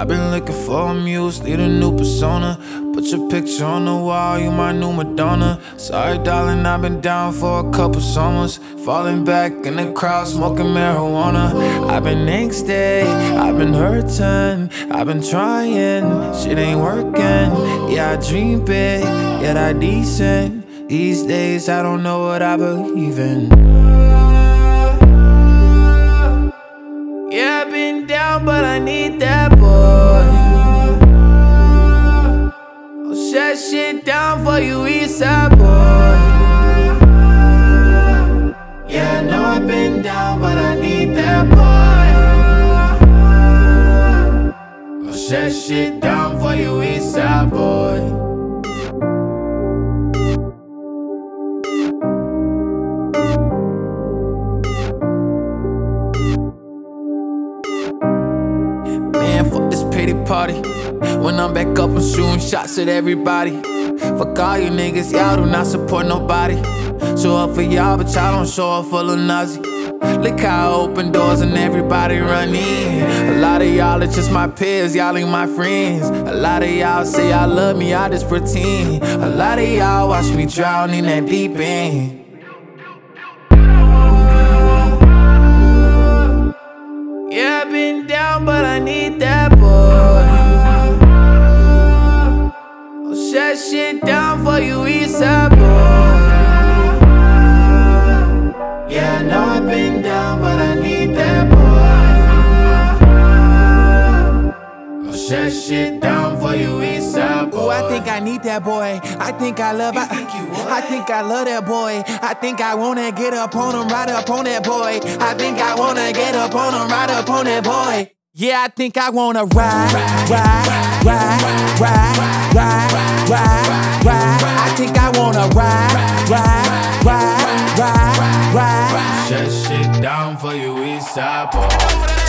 I've been looking for a muse, need a new persona. Put your picture on the wall, you my new Madonna. Sorry darling, I've been down for a couple summers. Falling back in the crowd, smoking marijuana. I've been angsty, I've been hurting, I've been trying, shit ain't working. Yeah, I dream big, yet I decent. These days I don't know what I believe in. Yeah, I've been down, but I need that boy. I'll shut shit down for you, Eastside boy. Yeah, I know I've been down, but I need that boy. I'll shut shit down for you, Eastside boy. Man, fuck this pity party. When I'm back up, I'm shooting shots at everybody. Fuck all you niggas, y'all do not support nobody. Show up for y'all, but y'all don't show up for Lil Nazi. Look how I open doors and everybody run in. A lot of y'all are just my peers, y'all ain't my friends. A lot of y'all say y'all love me, I just pretend. A lot of y'all watch me drown in that deep end. Yeah, I've been down, but I need that boy. I'll shut shit down for you, Eastside boy. Yeah, I know I've been down, but I need that boy. I'll shut shit down for you, Eastside boy. Ooh, I think I need that boy. I think I love I think I love that boy. I think I wanna get up on him, ride up on that boy. I think I wanna get up on him, ride up on that boy. Yeah, I think I wanna ride. I think I wanna ride. Shut shit down for you, Eastside boy.